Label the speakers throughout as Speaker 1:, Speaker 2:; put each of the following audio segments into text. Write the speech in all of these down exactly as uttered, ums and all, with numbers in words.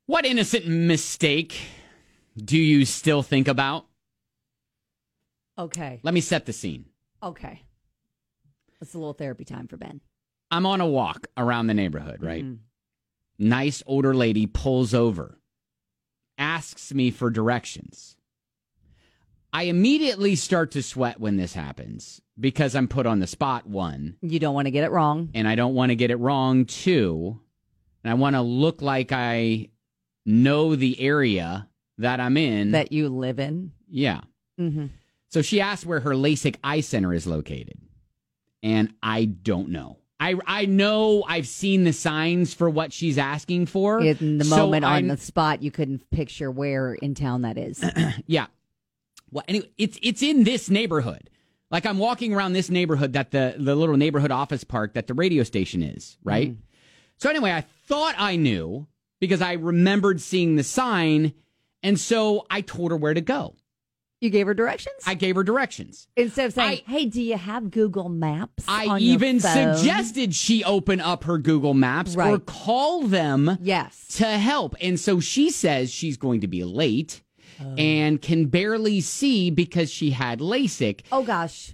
Speaker 1: What innocent mistake do you still think about?
Speaker 2: Okay.
Speaker 1: Let me set the scene.
Speaker 2: Okay. It's a little therapy time for Ben.
Speaker 1: I'm on a walk around the neighborhood, right?
Speaker 2: Mm-hmm.
Speaker 1: Nice older lady pulls over, asks me for directions. I immediately start to sweat when this happens because I'm put on the spot, one.
Speaker 2: You don't want to get it wrong.
Speaker 1: And I don't want to get it wrong, two. And I want to look like I know the area that I'm in.
Speaker 2: That you live in.
Speaker 1: Yeah.
Speaker 2: Mm-hmm.
Speaker 1: So she asked where her LASIK eye center is located. And I don't know. I I know I've seen the signs for what she's asking for.
Speaker 2: In the
Speaker 1: so
Speaker 2: moment on
Speaker 1: I'm,
Speaker 2: the spot, you couldn't picture where in town that is.
Speaker 1: Yeah. Well, anyway, it's it's in this neighborhood. Like I'm walking around this neighborhood that the, the little neighborhood office park that the radio station is, right? Mm. So anyway, I thought I knew because I remembered seeing the sign. And so I told her where to go.
Speaker 2: You gave her directions?
Speaker 1: I gave her directions.
Speaker 2: Instead of saying,
Speaker 1: I,
Speaker 2: hey, do you have Google Maps
Speaker 1: I
Speaker 2: on
Speaker 1: even
Speaker 2: your phone?
Speaker 1: suggested she open up her Google Maps
Speaker 2: right.
Speaker 1: or call them
Speaker 2: yes.
Speaker 1: to help. And so she says she's going to be late oh. and can barely see because she had LASIK.
Speaker 2: Oh, gosh.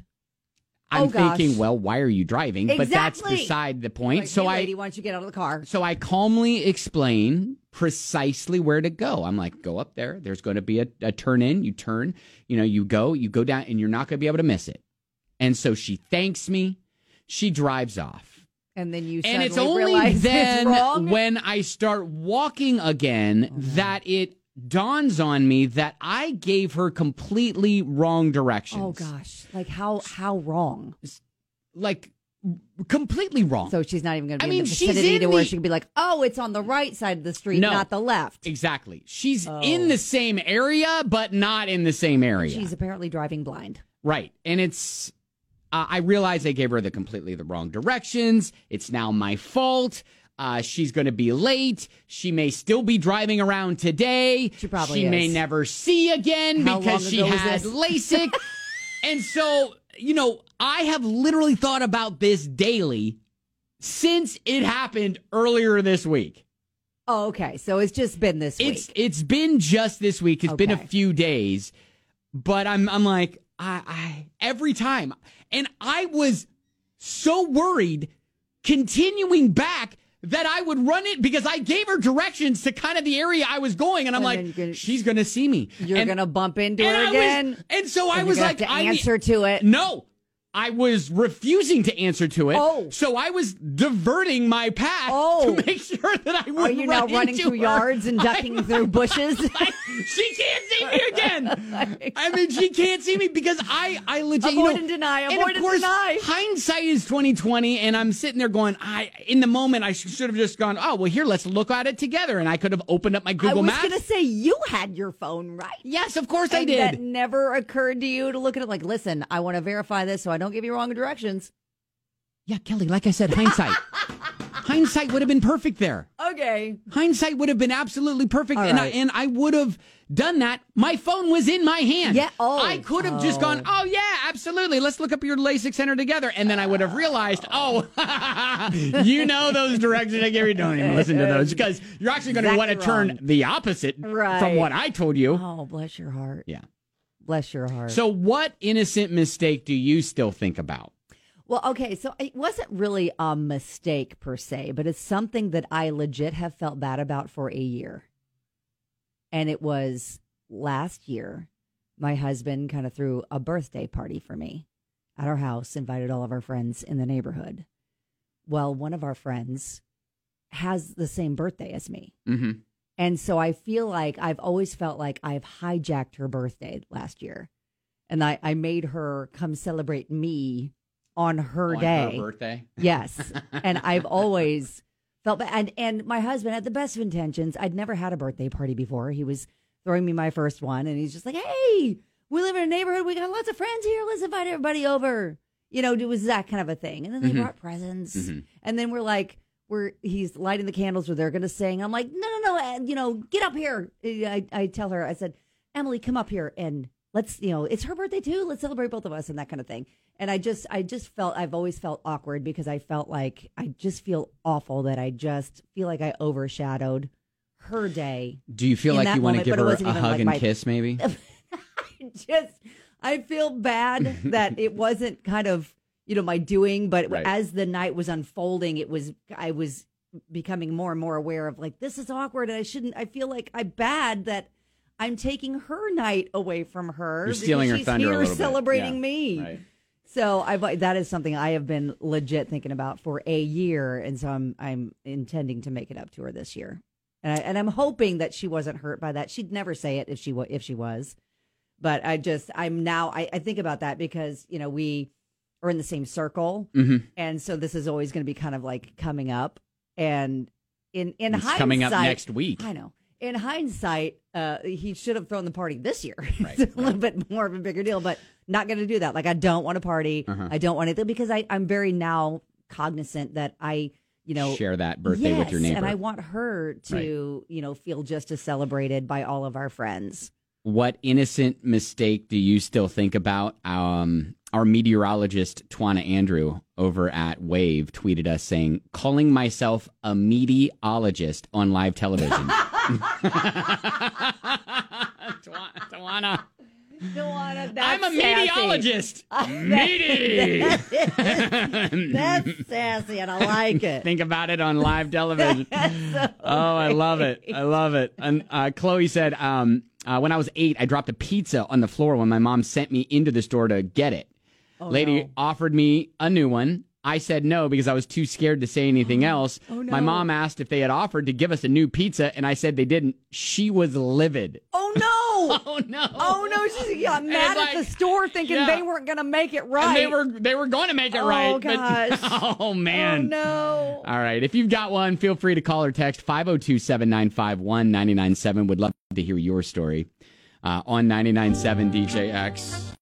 Speaker 1: I'm
Speaker 2: oh,
Speaker 1: thinking,
Speaker 2: gosh.
Speaker 1: well, why are you driving?
Speaker 2: Exactly.
Speaker 1: But that's beside the point.
Speaker 2: Like,
Speaker 1: so
Speaker 2: hey,
Speaker 1: I,
Speaker 2: lady, why don't you get out of the car?
Speaker 1: So I calmly explain precisely where to go. I'm like, go up there. There's going to be a, a turn in. You turn, you know, you go, you go down, and you're not going to be able to miss it. And so she thanks me. She drives off.
Speaker 2: And then you
Speaker 1: and it's
Speaker 2: only
Speaker 1: only
Speaker 2: it's
Speaker 1: then
Speaker 2: wrong?
Speaker 1: when I start walking again oh, that it dawns on me that I gave her completely wrong directions.
Speaker 2: Oh gosh, like how how wrong?
Speaker 1: Like completely wrong.
Speaker 2: So she's not even going to be
Speaker 1: I
Speaker 2: in
Speaker 1: mean,
Speaker 2: the vicinity
Speaker 1: she's in
Speaker 2: to where
Speaker 1: the,
Speaker 2: she could be like, oh, it's on the right side of the street,
Speaker 1: no,
Speaker 2: not the left.
Speaker 1: Exactly. She's
Speaker 2: oh.
Speaker 1: in the same area, but not in the same area.
Speaker 2: She's apparently driving blind.
Speaker 1: Right, and it's. Uh, I realize I gave her the completely the wrong directions. It's now my fault. Uh, she's going to be late. She may still be driving around today.
Speaker 2: She probably
Speaker 1: She
Speaker 2: is.
Speaker 1: may never see again
Speaker 2: How
Speaker 1: because she had LASIK. And so, you know, I have literally thought about this daily since it happened earlier this week.
Speaker 2: Oh, okay. So it's just been this
Speaker 1: it's,
Speaker 2: week.
Speaker 1: It's been just this week. It's
Speaker 2: okay.
Speaker 1: been a few days. But I'm I'm like, I, I every time. And I was so worried continuing back that I would run it because I gave her directions to kind of the area I was going. And I'm
Speaker 2: and
Speaker 1: like,
Speaker 2: gonna,
Speaker 1: she's going to see me.
Speaker 2: You're going to bump into her
Speaker 1: I
Speaker 2: again.
Speaker 1: Was, and so
Speaker 2: and
Speaker 1: I was like,
Speaker 2: have to
Speaker 1: I
Speaker 2: answer to it.
Speaker 1: No. I was refusing to answer to it.
Speaker 2: Oh.
Speaker 1: So I was diverting my path
Speaker 2: oh.
Speaker 1: to make sure that I would
Speaker 2: Are you now running through
Speaker 1: her.
Speaker 2: yards and ducking
Speaker 1: I,
Speaker 2: through bushes?
Speaker 1: I, she can't see me again. I mean, she can't see me because I, I legit,
Speaker 2: avoid
Speaker 1: you know,
Speaker 2: and deny, avoid
Speaker 1: and, of
Speaker 2: and
Speaker 1: course,
Speaker 2: deny.
Speaker 1: Hindsight is twenty twenty, and I'm sitting there going, I, in the moment, I should have just gone, oh, well, here, let's look at it together. And I could have opened up my Google Maps.
Speaker 2: I was going to say, you had your phone right.
Speaker 1: Yes, of course
Speaker 2: and
Speaker 1: I did.
Speaker 2: That never occurred to you to look at it like, listen, I want to verify this so I don't give you wrong directions.
Speaker 1: Yeah, Kelly, like I said, hindsight. Hindsight would have been perfect there.
Speaker 2: Okay.
Speaker 1: Hindsight would have been absolutely perfect.
Speaker 2: All
Speaker 1: and,
Speaker 2: right.
Speaker 1: I, and I would have done that. My phone was in my hand.
Speaker 2: Yeah. Oh.
Speaker 1: I could have
Speaker 2: oh.
Speaker 1: just gone, oh, yeah, absolutely. Let's look up your LASIK center together. And then I would have realized, oh, you know those directions I gave you. Don't even listen to those because you're actually going to
Speaker 2: exactly
Speaker 1: want to turn the opposite
Speaker 2: right.
Speaker 1: from what I told you.
Speaker 2: Oh, bless your heart.
Speaker 1: Yeah.
Speaker 2: Bless your heart.
Speaker 1: So what innocent mistake do you still think about?
Speaker 2: Well, okay, so it wasn't really a mistake per se, but it's something that I legit have felt bad about for a year. And it was last year, my husband kind of threw a birthday party for me at our house, invited all of our friends in the neighborhood. Well, one of our friends has the same birthday as me.
Speaker 1: Mm-hmm.
Speaker 2: And so I feel like I've always felt like I've hijacked her birthday last year. And I, I made her come celebrate me on her
Speaker 1: on
Speaker 2: day.
Speaker 1: Her birthday?
Speaker 2: Yes. And I've always felt bad. And, and my husband had the best of intentions. I'd never had a birthday party before. He was throwing me my first one. And he's just like, hey, we live in a neighborhood. We got lots of friends here. Let's invite everybody over. You know, it was that kind of a thing. And then they mm-hmm. brought presents. Mm-hmm. And then we're like, we're he's lighting the candles where they're going to sing. I'm like, no, no, no. Uh, you know, get up here. I, I tell her, I said, Emily, come up here and let's, you know, it's her birthday too. Let's celebrate both of us and that kind of thing. And I just, I just felt, I've always felt awkward because I felt like, I just feel awful that I just feel like I overshadowed her day.
Speaker 1: Do you feel
Speaker 2: in
Speaker 1: like
Speaker 2: that
Speaker 1: you want to
Speaker 2: moment,
Speaker 1: give
Speaker 2: but it
Speaker 1: her
Speaker 2: wasn't
Speaker 1: a
Speaker 2: even
Speaker 1: hug
Speaker 2: like
Speaker 1: and
Speaker 2: my-
Speaker 1: kiss, maybe?
Speaker 2: Just, I feel bad that it wasn't kind of, you know, my doing, but
Speaker 1: Right.
Speaker 2: as the night was unfolding, it was, I was becoming more and more aware of like, this is awkward. And I shouldn't, I feel like I'm bad that I'm taking her night away from her.
Speaker 1: You're stealing
Speaker 2: because
Speaker 1: her
Speaker 2: she's
Speaker 1: thunder a
Speaker 2: here
Speaker 1: little bit.
Speaker 2: celebrating
Speaker 1: Yeah.
Speaker 2: me.
Speaker 1: Right.
Speaker 2: So I that is something I have been legit thinking about for a year, and so I'm I'm intending to make it up to her this year, and I, and I'm hoping that she wasn't hurt by that. She'd never say it if she wa- if she was, but I just I'm now I, I think about that because you know we are in the same circle,
Speaker 1: Mm-hmm.
Speaker 2: and so this is always going to be kind of like coming up, and in in
Speaker 1: It's
Speaker 2: hindsight,
Speaker 1: coming up next week.
Speaker 2: I know. In hindsight, uh, he should have thrown the party this year.
Speaker 1: Right,
Speaker 2: It's a little bit more of a bigger deal, but not going to do that. Like, I don't want a party.
Speaker 1: Uh-huh.
Speaker 2: I don't want anything because I, I'm very now cognizant that I, you know,
Speaker 1: Share that birthday
Speaker 2: yes,
Speaker 1: with your neighbor.
Speaker 2: and I want her to, you know, feel just as celebrated by all of our friends.
Speaker 1: What innocent mistake do you still think about? Um, our meteorologist, Twana Andrew, over at Wave, tweeted us saying, calling myself a meteorologist on live television. Twana.
Speaker 2: Joanna, that's
Speaker 1: I'm a
Speaker 2: sassy.
Speaker 1: meteorologist. Meaty.
Speaker 2: That's sassy, and I like it.
Speaker 1: Think about it on live television.
Speaker 2: So
Speaker 1: Oh, I love it. I love it. And uh, Chloe said, um, uh, when I was eight, I dropped a pizza on the floor when my mom sent me into the store to get it.
Speaker 2: Oh,
Speaker 1: Lady
Speaker 2: no.
Speaker 1: offered me a new one. I said no because I was too scared to say anything else.
Speaker 2: Oh, no.
Speaker 1: My mom asked if they had offered to give us a new pizza, and I said they didn't. She was livid.
Speaker 2: Oh no!
Speaker 1: Oh, no.
Speaker 2: Oh no! She got mad
Speaker 1: like-
Speaker 2: at the store, thinking
Speaker 1: yeah.
Speaker 2: they weren't going to make it right.
Speaker 1: And they were they were going to make it
Speaker 2: Oh,
Speaker 1: right.
Speaker 2: gosh.
Speaker 1: But, oh, man.
Speaker 2: Oh no!
Speaker 1: All right. If you've got one, feel free to call or text five oh two, seven nine five, one nine nine seven. Would love to hear your story uh, on ninety-nine point seven D J X.